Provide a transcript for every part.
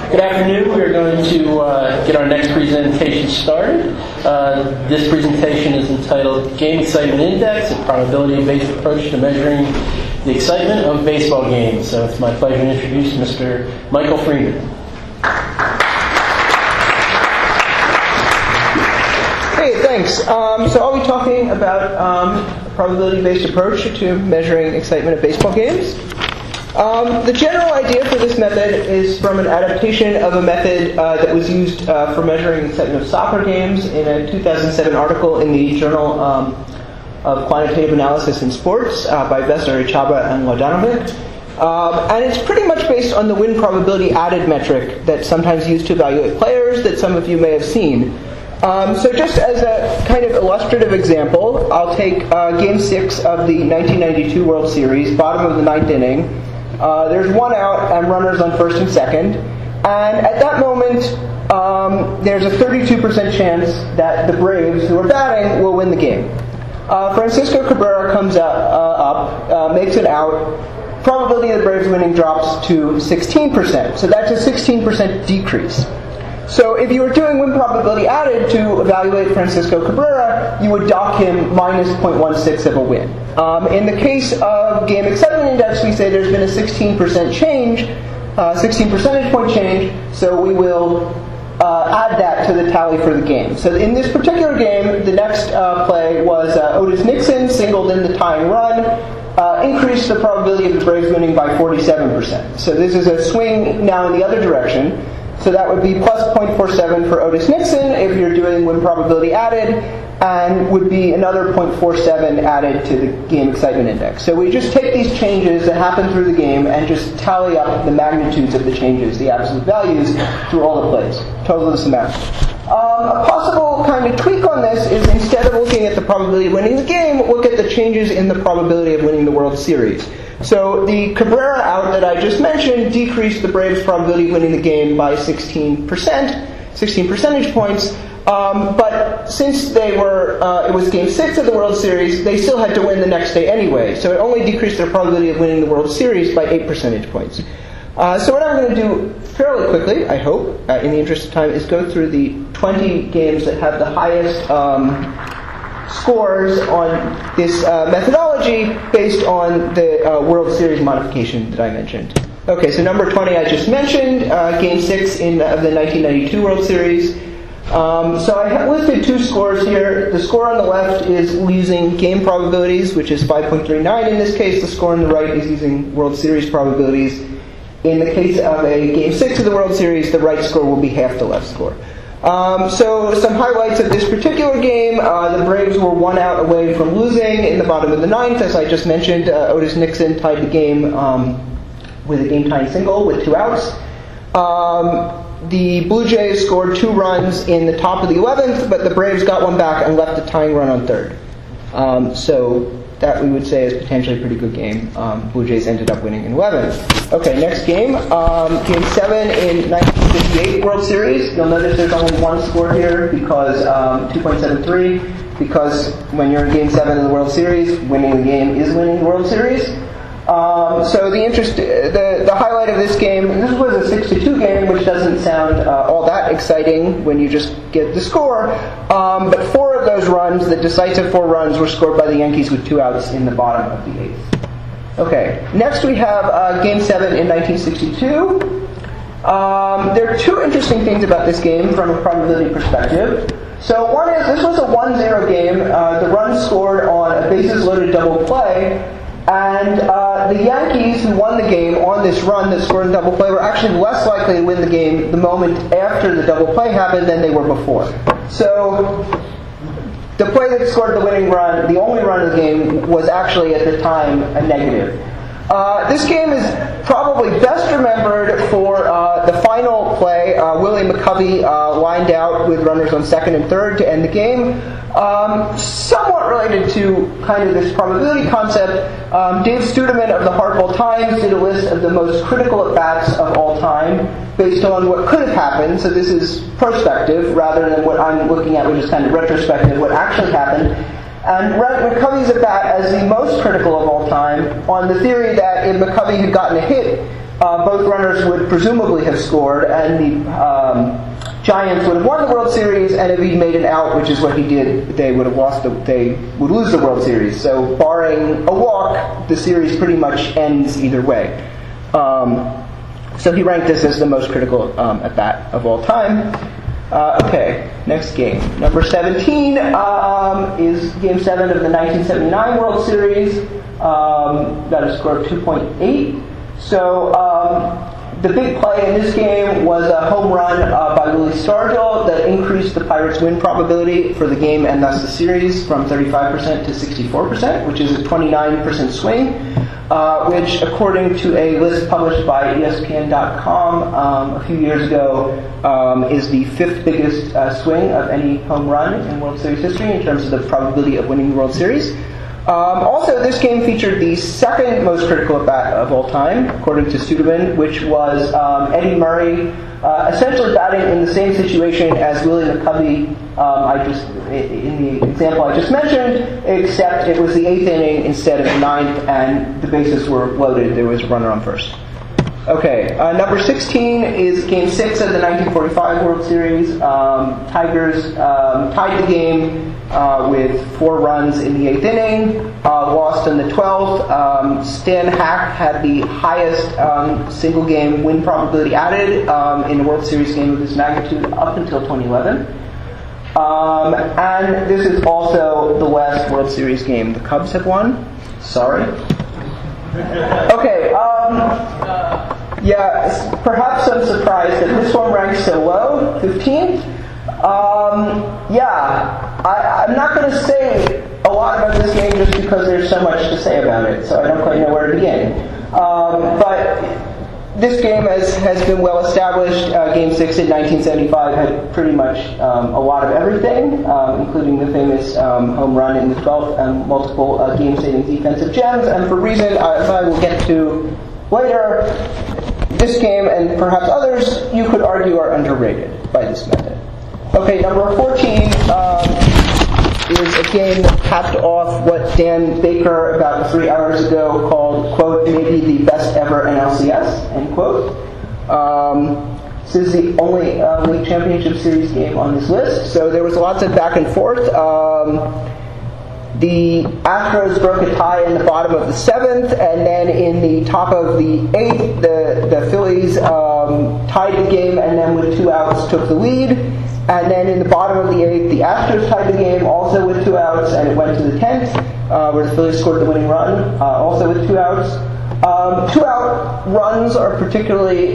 Good afternoon. We're going to get our next presentation started. This presentation is entitled Game Excitement Index, a probability-based approach to measuring the excitement of baseball games. So it's my pleasure to introduce Mr. Michael Freeman. Hey, thanks. So I'll be talking about a probability-based approach to measuring excitement of baseball games. The general idea for this method is from an adaptation of a method that was used for measuring excitement of soccer games in a 2007 article in the Journal of Quantitative Analysis in Sports by Vesna, Chaba, and Wladanovic. And it's pretty much based on the win probability added metric that's sometimes used to evaluate players that some of you may have seen. So just as a kind of illustrative example, I'll take Game 6 of the 1992 World Series, bottom of the ninth inning. There's one out and runners on first and second. And at that moment, there's a 32% chance that the Braves, who are batting, will win the game. Francisco Cabrera comes up, makes it out. Probability of the Braves winning drops to 16%. So that's a 16% decrease. So if you were doing win probability added to evaluate Francisco Cabrera, you would dock him minus 0.16 of a win. In the case of Game Excitement Index, we say there's been a 16% change, 16 percentage point change, so we will add that to the tally for the game. So in this particular game, the next play was Otis Nixon singled in the tying run, increased the probability of the Braves winning by 47%. So this is a swing now in the other direction. So that would be plus 0.47 for Otis Nixon if you're doing win probability added, and would be another 0.47 added to the game excitement index. So we just take these changes that happen through the game and just tally up the magnitudes of the changes, the absolute values, through all the plays. Total this amount. A possible kind of tweak on this is instead of looking at the probability of winning the game, look at the changes in the probability of winning the World Series. So the Cabrera out that I just mentioned decreased the Braves' probability of winning the game by 16%, 16 percentage points. But since they were, it was Game 6 of the World Series, they still had to win the next day anyway. So it only decreased their probability of winning the World Series by 8 percentage points. So what I'm going to do fairly quickly, I hope, in the interest of time, is go through the 20 games that have the highest scores on this methodology based on the World Series modification that I mentioned. Okay, so number 20 I just mentioned, Game 6 of the 1992 World Series. So I have listed two scores here. The score on the left is using game probabilities, which is 5.39 in this case. The score on the right is using World Series probabilities. In the case of a Game 6 of the World Series, the right score will be half the left score. So some highlights of this particular game. The Braves were one out away from losing in the bottom of the ninth. As I just mentioned, Otis Nixon tied the game with a game-tying single with 2 outs. The Blue Jays scored 2 runs in the top of the 11th, but the Braves got one back and left a tying run on third. So that we would say is potentially a pretty good game. Blue Jays ended up winning in 11th. Okay, next game. Game 7 in 1958 World Series. You'll notice there's only one score here because 2.73, because when you're in Game 7 of the World Series, winning the game is winning the World Series. So the highlight of this game, this was a 6-2 game, which doesn't sound all that exciting when you just get the score. But 4 of those runs, the decisive 4 runs, were scored by the Yankees with 2 outs in the bottom of the 8th. Okay, next we have Game 7 in 1962. There are 2 interesting things about this game from a probability perspective. So one is, this was a 1-0 game. The runs scored on a bases-loaded double play. And the Yankees, who won the game on this run that scored a double play, were actually less likely to win the game the moment after the double play happened than they were before. So the play that scored the winning run, the only run of the game, was actually at the time a negative. This game is probably best remembered for the final play. Willie McCovey lined out with runners on second and third to end the game. Somewhat related to kind of this probability concept, Dave Studeman of the Hartford Times did a list of the most critical at-bats of all time based on what could have happened. So this is prospective rather than what I'm looking at, which is kind of retrospective, what actually happened. And ranked McCovey's at-bat as the most critical of all time on the theory that if McCovey had gotten a hit, both runners would presumably have scored, and the Giants would have won the World Series, and if he'd made an out, which is what he did, they would lose the World Series. So barring a walk, the series pretty much ends either way. So he ranked this as the most critical at bat of all time. Okay, next game. Number 17 is Game 7 of the 1979 World Series. Got a score of 2.8. So the big play in this game was a home run by Willie Stargell that increased the Pirates' win probability for the game and thus the series from 35% to 64%, which is a 29% swing, which, according to a list published by ESPN.com a few years ago, is the fifth biggest swing of any home run in World Series history in terms of the probability of winning the World Series. Also, this game featured the second most critical at-bat of all time, according to Suderman, which was Eddie Murray essentially batting in the same situation as Willie McCovey in the example I just mentioned, except it was the 8th inning instead of the 9th, and the bases were loaded. There was a runner on first. Okay, number 16 is Game 6 of the 1945 World Series. Tigers tied the game with 4 runs in the 8th inning, lost in the 12th. Stan Hack had the highest single-game win probability added in a World Series game of this magnitude up until 2011. And this is also the last World Series game the Cubs have won. Sorry. Okay, yeah, perhaps some surprise that this one ranks so low, 15th. I'm not going to say a lot about this game just because there's so much to say about it, so I don't quite know where to begin. But this game has been well established. Game 6 in 1975 had pretty much a lot of everything, including the famous home run in the 12th and multiple game-saving defensive gems. And for reasons I will get to later, this game and perhaps others you could argue are underrated by this method. Okay, number 14 is a game that capped off what Dan Baker about 3 hours ago called, quote, maybe the best ever NLCS, end quote. This is the only League Championship Series game on this list, so there was lots of back and forth. The Astros broke a tie in the bottom of the 7th, and then in the top of the 8th, the Phillies tied the game and then with 2 outs took the lead. And then in the bottom of the 8th, the Astros tied the game also with 2 outs, and it went to the 10th, where the Phillies scored the winning run, also with 2 outs. 2-out runs are particularly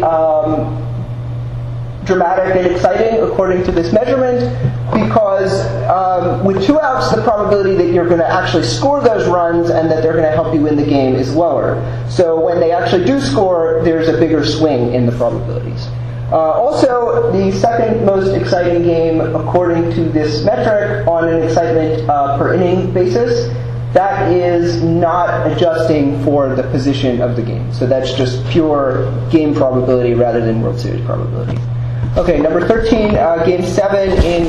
dramatic and exciting, according to this measurement, because with 2 outs, the probability that you're going to actually score those runs and that they're going to help you win the game is lower. So when they actually do score, there's a bigger swing in the probabilities. Also, the second most exciting game, according to this metric, on an excitement per inning basis, that is not adjusting for the position of the game. So that's just pure game probability rather than World Series probability. Okay, number 13, Game 7 in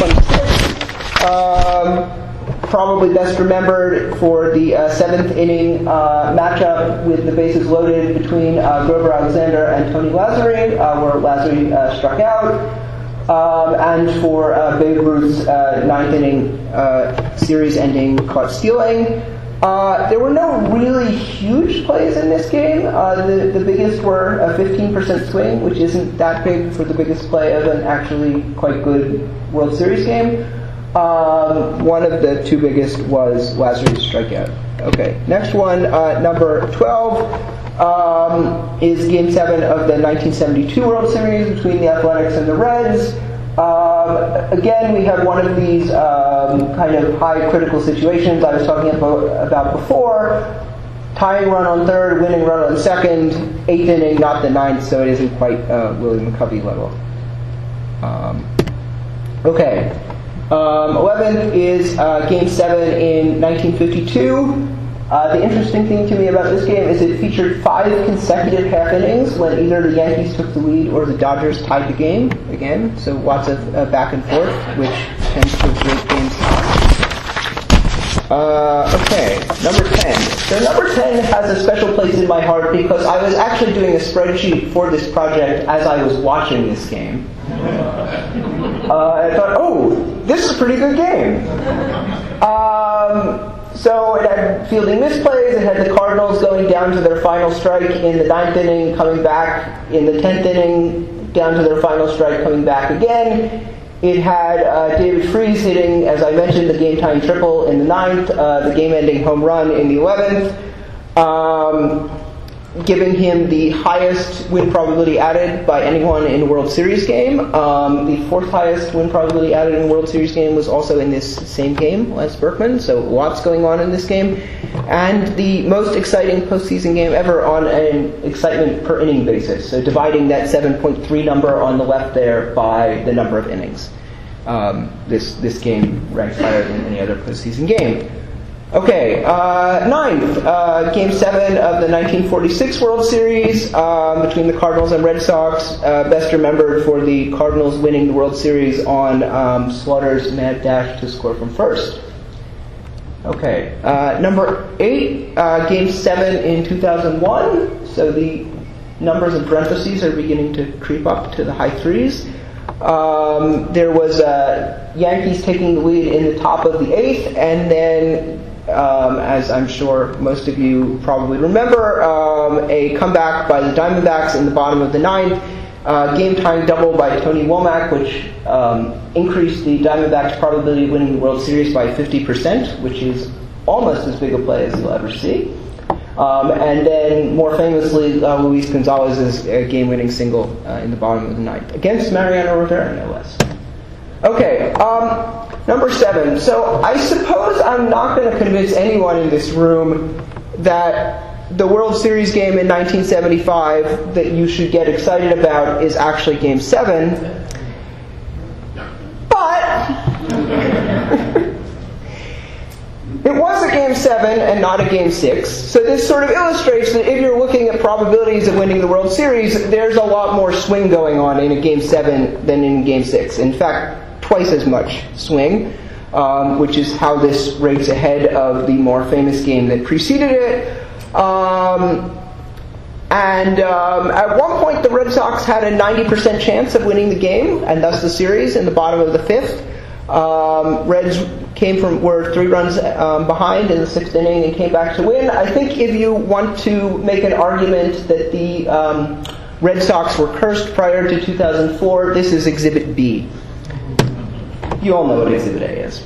1926. Probably best remembered for the 7th inning matchup with the bases loaded between Grover Alexander and Tony Lazzeri, where Lazzeri struck out, and for Babe Ruth's 9th inning series-ending caught stealing. There were no really huge plays in this game. The biggest were a 15% swing, which isn't that big for the biggest play of an actually quite good World Series game. One of the 2 biggest was Lazzeri's strikeout. Okay, next one, number 12, is Game 7 of the 1972 World Series between the Athletics and the Reds. Again, we have one of these kind of high critical situations I was talking about before. Tying run on third, winning run on second, 8th inning, not the 9th, so it isn't quite Willie McCovey level. Okay. 11th is Game 7 in 1952. The interesting thing to me about this game is it featured 5 consecutive half innings when either the Yankees took the lead or the Dodgers tied the game again. So lots of back and forth, which tends to break games. Okay, number 10. So number 10 has a special place in my heart because I was actually doing a spreadsheet for this project as I was watching this game. I thought, oh, this is a pretty good game. So it had fielding misplays, it had the Cardinals going down to their final strike in the 9th inning, coming back in the 10th inning, down to their final strike, coming back again. It had David Freese hitting, as I mentioned, the game-tying triple in the 9th, the game-ending home run in the 11th, giving him the highest win probability added by anyone in a World Series game. The 4th highest win probability added in a World Series game was also in this same game, Les Berkman, so lots going on in this game. And the most exciting postseason game ever on an excitement per inning basis, so dividing that 7.3 number on the left there by the number of innings. This game ranks higher than any other postseason game. Okay, 9th, Game 7 of the 1946 World Series between the Cardinals and Red Sox, best remembered for the Cardinals winning the World Series on Slaughter's mad dash to score from first. Okay, number 8, Game 7 in 2001, so the numbers in parentheses are beginning to creep up to the high threes. There was Yankees taking the lead in the top of the 8th, and then as I'm sure most of you probably remember, a comeback by the Diamondbacks in the bottom of the 9th, game-tying double by Tony Womack, which increased the Diamondbacks' probability of winning the World Series by 50%, which is almost as big a play as you'll ever see. And then, more famously, Luis Gonzalez's game-winning single in the bottom of the 9th against Mariano Rivera, no less. Okay, number 7. So I suppose I'm not going to convince anyone in this room that the World Series game in 1975 that you should get excited about is actually Game 7. But it was a Game 7 and not a Game 6. So this sort of illustrates that if you're looking at probabilities of winning the World Series, there's a lot more swing going on in a Game 7 than in Game 6. In fact, twice as much swing, which is how this rates ahead of the more famous game that preceded it. At one point, the Red Sox had a 90% chance of winning the game, and thus the series, in the bottom of the 5th. Reds were 3 runs behind in the 6th inning and came back to win. I think if you want to make an argument that the Red Sox were cursed prior to 2004, this is Exhibit B. You all know what Exhibit A is.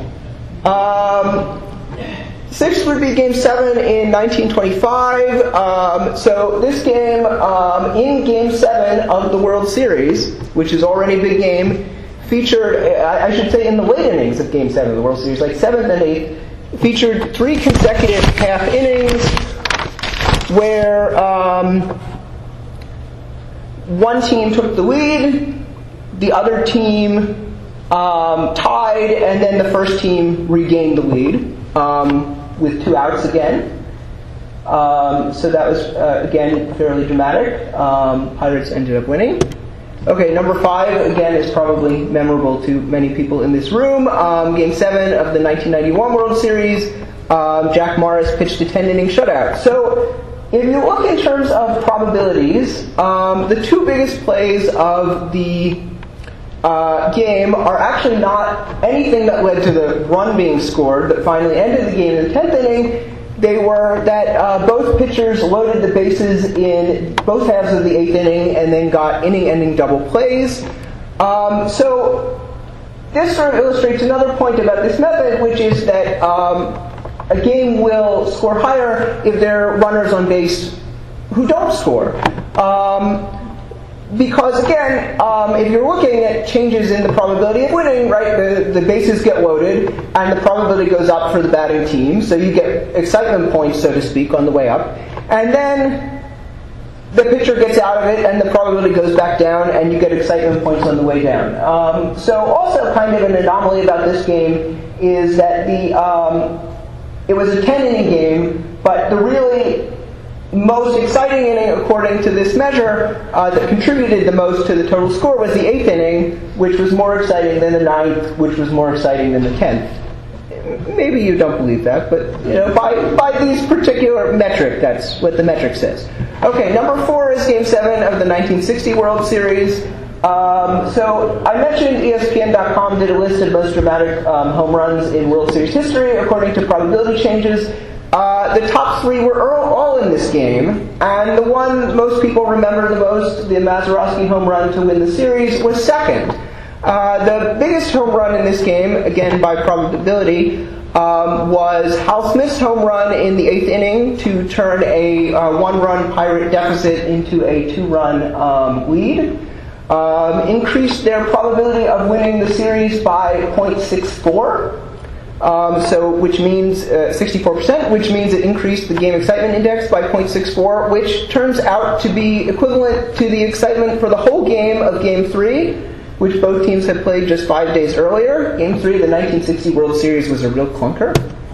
6th would be Game 7 in 1925. So this game, in Game 7 of the World Series, which is already a big game, featured, I should say in the late innings of Game 7 of the World Series, like 7th and 8th, featured 3 consecutive half innings where one team took the lead, the other team tied, and then the first team regained the lead with 2 outs again. So that was, again, fairly dramatic. Pirates ended up winning. Okay, number 5, again, is probably memorable to many people in this room. Game 7 of the 1991 World Series, Jack Morris pitched a 10-inning shutout. So if you look in terms of probabilities, the 2 biggest plays of the game are actually not anything that led to the run being scored that finally ended the game in the 10th inning. They were that both pitchers loaded the bases in both halves of the 8th inning and then got inning-ending double plays. So this sort of illustrates another point about this method, which is that a game will score higher if there are runners on base who don't score. Because again, if you're looking at changes in the probability of winning, right, the bases get loaded and the probability goes up for the batting team, so you get excitement points, so to speak, on the way up. And then the pitcher gets out of it and the probability goes back down and you get excitement points on the way down. So also kind of an anomaly about this game is that it was a 10-inning game, but the really most exciting inning, according to this measure, that contributed the most to the total score was the 8th inning, which was more exciting than the 9th, which was more exciting than the 10th. maybe you don't believe that, but by these particular metric, that's what the metric says. Okay, number 4 is Game 7 of the 1960 World Series. So I mentioned ESPN.com did a list of most dramatic home runs in World Series history according to probability changes. The top 3 were all in this game, and the one most people remember the most, the Mazeroski home run to win the series, was second. The biggest home run in this game, again by probability, was Hal Smith's home run in the 8th inning to turn a 1-run Pirate deficit into a 2-run lead. Increased their probability of winning the series by 0.64. Which means 64%, which means it increased the game excitement index by 0.64, which turns out to be equivalent to the excitement for the whole game of Game 3, which both teams had played just 5 days earlier. Game 3 of the 1960 World Series was a real clunker.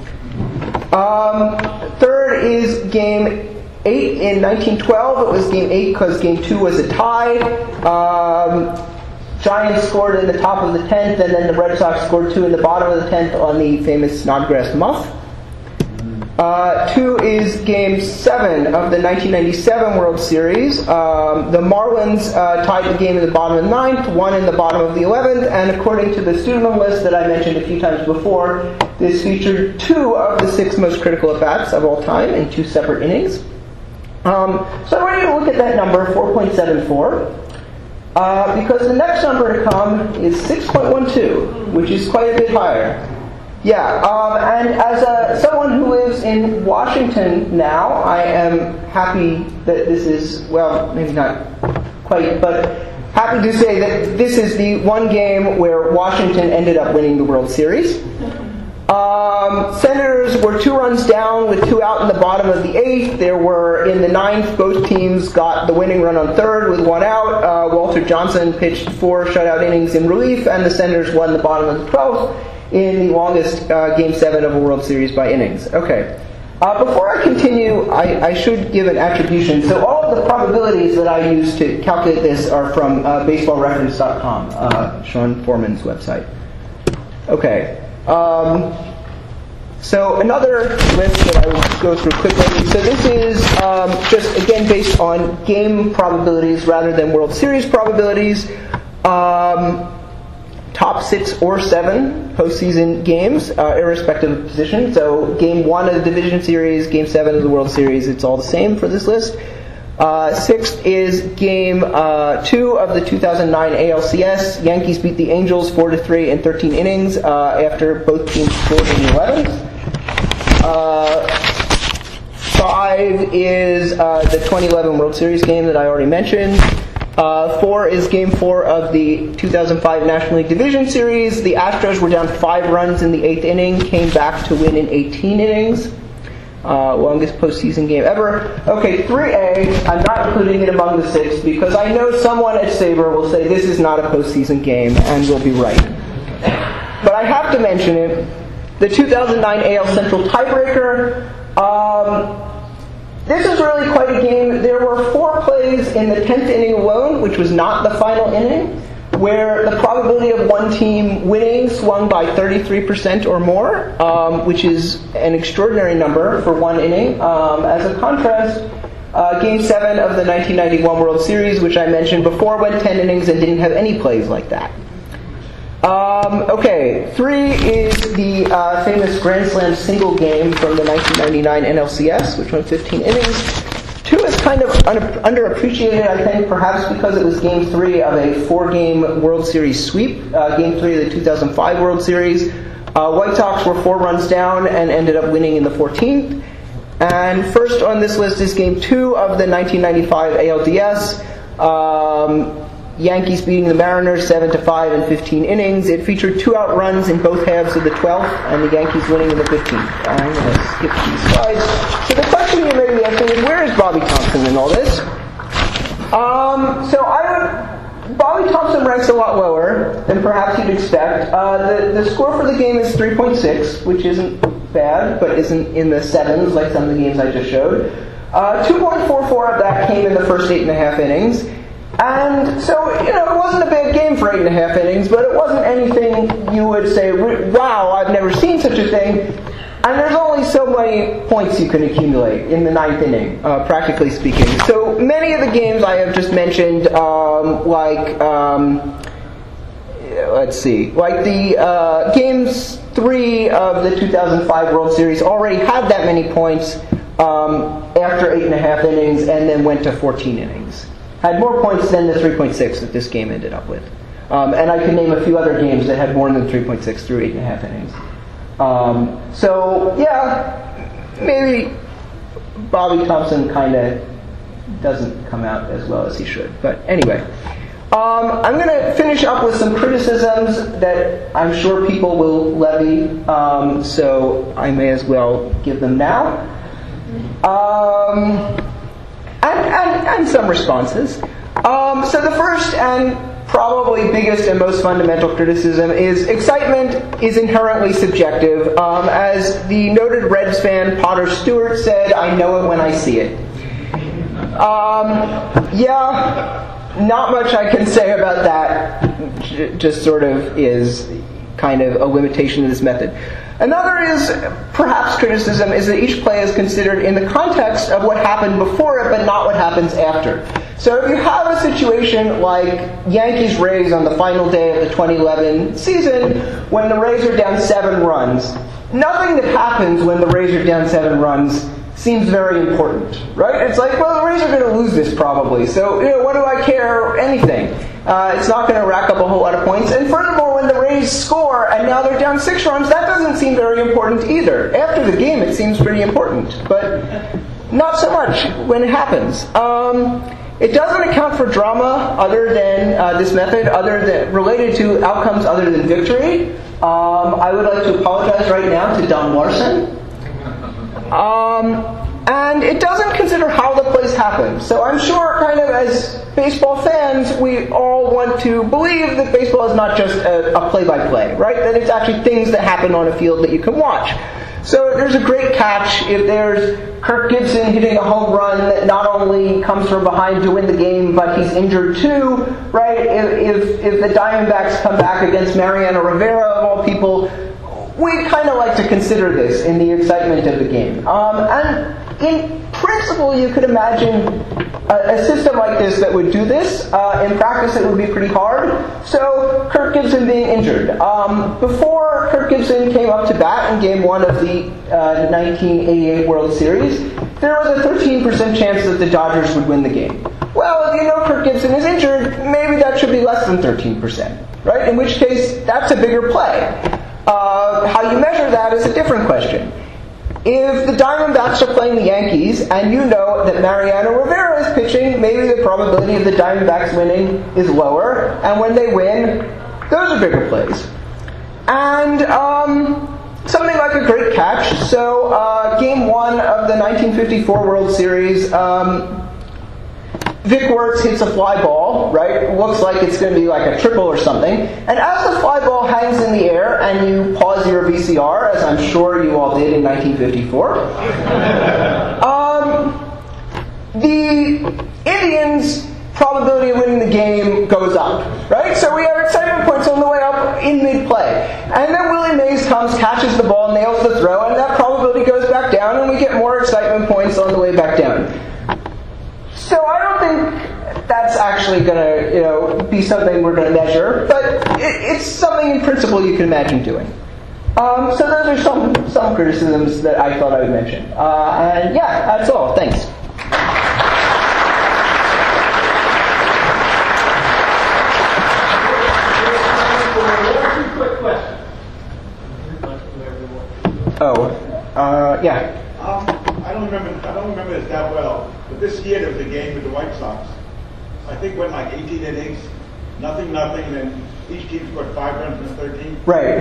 Third is Game 8 in 1912. It was Game 8 because Game 2 was a tie. Giants scored in the top of the 10th, and then the Red Sox scored 2 in the bottom of the 10th on the famous Snodgrass muff. 2 is Game 7 of the 1997 World Series. The Marlins tied the game in the bottom of the 9th, 1 in the bottom of the 11th, and according to the Studman list that I mentioned a few times before, this featured 2 of the 6 most critical at-bats of all time in 2 separate innings. So I want you to look at that number, 4.74. Because the next number to come is 6.12, which is quite a bit higher. And as someone who lives in Washington now, I am happy that this is, well, maybe not quite, but happy to say that this is the one game where Washington ended up winning the World Series. Senators were 2 runs down with 2 out in the bottom of the 8th. There were, in the 9th, both teams got the winning run on 3rd with 1 out. Walter Johnson pitched 4 shutout innings in relief, and the Senators won the bottom of the 12th in the longest Game 7 of a World Series by innings. Okay. Before I continue, I should give an attribution. So all of the probabilities that I use to calculate this are from baseballreference.com, Sean Foreman's website. Okay. So another list that I will go through quickly. So this is just, again, based on game probabilities rather than World Series probabilities. Top 6 or 7 postseason games, irrespective of position. So Game 1 of the Division Series, Game 7 of the World Series, it's all the same for this list. 6th is Game 2 of the 2009 ALCS. Yankees beat the Angels 4-3 in 13 innings after both teams scored in the 11th. 5 is the 2011 World Series game that I already mentioned. 4 is Game 4 of the 2005 National League Division Series. The Astros were down 5 runs in the 8th inning, came back to win in 18 innings. Longest postseason game ever. Okay, 3A, I'm not including it among the 6 because I know someone at Sabre will say this is not a postseason game, and will be right. But I have to mention it. The 2009 AL Central tiebreaker. This is really quite a game. There were 4 plays in the 10th inning alone, which was not the final inning, where the probability of one team winning swung by 33% or more, which is an extraordinary number for one inning. As a contrast, Game 7 of the 1991 World Series, which I mentioned before, went 10 innings and didn't have any plays like that. 3 is the famous Grand Slam single game from the 1999 NLCS, which went 15 innings. 2 is kind of underappreciated, I think, perhaps because it was Game 3 of a 4-game World Series sweep. Game 3 of the 2005 World Series. White Sox were 4 runs down and ended up winning in the 14th. And first on this list is Game 2 of the 1995 ALDS. Yankees beating the Mariners 7-5 in 15 innings. It featured 2-out runs in both halves of the 12th, and the Yankees winning in the 15th. I'm going to skip these slides. So the question you may be asking is, where is Bobby Thompson in all this? Bobby Thompson ranks a lot lower than perhaps you'd expect. The score for the game is 3.6, which isn't bad, but isn't in the 7s like some of the games I just showed. 2.44 of that came in the first 8.5 innings. And so, it wasn't a bad game for 8.5 innings, but it wasn't anything you would say, wow, I've never seen such a thing. And there's only so many points you can accumulate in the 9th inning, practically speaking. So many of the games I have just mentioned, like the Games 3 of the 2005 World Series already had that many points after 8.5 innings and then went to 14 innings. Had more points than the 3.6 that this game ended up with. And I can name a few other games that had more than 3.6 through 8.5 innings. Maybe Bobby Thompson kind of doesn't come out as well as he should. But anyway, I'm going to finish up with some criticisms that I'm sure people will levy, so I may as well give them now. And some responses. So the first and probably biggest and most fundamental criticism is excitement is inherently subjective. As the noted Reds fan Potter Stewart said, I know it when I see it. Not much I can say about that. Just sort of is kind of a limitation of this method. Another is, perhaps criticism, is that each play is considered in the context of what happened before it, but not what happens after. So if you have a situation like Yankees-Rays on the final day of the 2011 season, when the Rays are down 7 runs, nothing that happens when the Rays are down 7 runs seems very important, right? It's like, well, the Rays are going to lose this probably, so what do I care? Anything. It's not going to rack up a whole lot of points. And furthermore, when the Rays score and now they're down 6 runs, that doesn't seem very important either. After the game, it seems pretty important, but not so much when it happens. It doesn't account for drama other than this method, related to outcomes other than victory. I would like to apologize right now to Don Larson. And it doesn't consider how the plays happen. So I'm sure, kind of as baseball fans, we all want to believe that baseball is not just a play-by-play, right? That it's actually things that happen on a field that you can watch. So there's a great catch if there's Kirk Gibson hitting a home run that not only comes from behind to win the game, but he's injured too, right? If the Diamondbacks come back against Mariano Rivera, of all people, we kind of like to consider this in the excitement of the game. And in principle, you could imagine a system like this that would do this. In practice, it would be pretty hard. So, Kirk Gibson being injured. Before Kirk Gibson came up to bat in Game 1 of the 1988 World Series, there was a 13% chance that the Dodgers would win the game. Well, if you know Kirk Gibson is injured, maybe that should be less than 13%, right? In which case, that's a bigger play. How you measure that is a different question. If the Diamondbacks are playing the Yankees, and you know that Mariano Rivera is pitching, maybe the probability of the Diamondbacks winning is lower, and when they win, those are bigger plays. And something like a great catch. So, Game 1 of the 1954 World Series, Vic Wertz hits a fly ball, right? It looks like it's going to be like a triple or something. And as the fly ball hangs in the air and you pause your VCR, as I'm sure you all did in 1954, the Indians' probability of winning the game goes up, right? So we have excitement points on the way up in mid-play. And then Willie Mays comes, catches the ball, nails the throw, and that probability goes back down, and we get more excitement points on the way back down. So I don't think that's actually going to, be something we're going to measure, but it's something in principle you can imagine doing. So those are some criticisms that I thought I would mention. And yeah, that's all. Thanks. Quick question. Yeah. I don't remember this that well, but this year there was a game with the White Sox. I think went like 18 innings, nothing, and then each team scored 5 runs in 13. Right.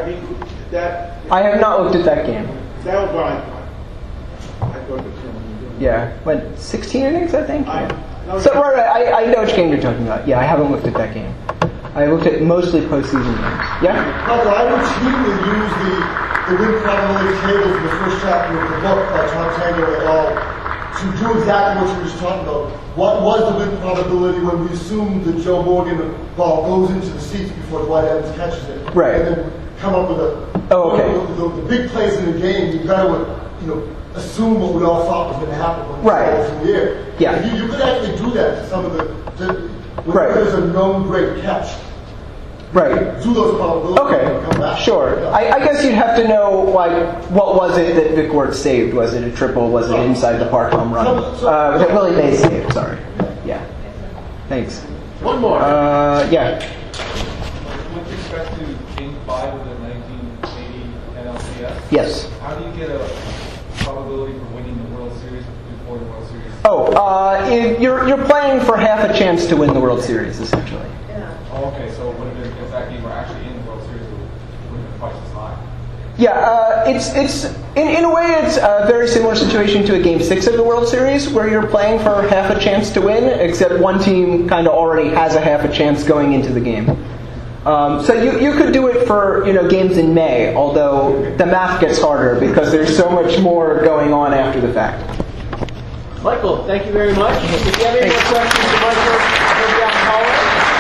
I have not looked at that game. That was what I thought. I thought it was Yeah. Went 16 innings, I think? Right. I know which game you're talking about. Yeah, I haven't looked at that game. I looked at mostly postseason games. Yeah? Michael, I routinely use the win probability tables in the first chapter of the book by Tom Tango et al. to do exactly what you were just talking about. What was the win probability when we assumed that Joe Morgan ball goes into the seats before Dwight Evans catches it? Right. And then come up with the big plays in the game. You've got to assume what we all thought was going to happen when Right. it was in the air. Yeah. You could actually do that to some of when Right. there's a known great catch. Right. Do those probabilities and come Okay. back. Sure. Yeah. I guess you'd have to know, like, what was it that Vic Wertz saved? Was it a triple? Was it inside the park home run? That Willie Mays saved. Sorry. Yeah. Thanks. One more. Yeah. With respect to Game 5 of the 1980 NLCS, Yes. how do you get a probability for winning the World Series before the World Series? You're playing for half a chance to win the World Series, essentially. Oh, okay, so it would have been, if that game were actually in the World Series, it would have been twice as high. Yeah, it's in a way it's a very similar situation to a Game 6 of the World Series, where you're playing for half a chance to win, except one team kind of already has a half a chance going into the game. So you could do it for games in May, although the math gets harder because there's so much more going on after the fact. Michael, thank you very much. If you have any more questions for Michael,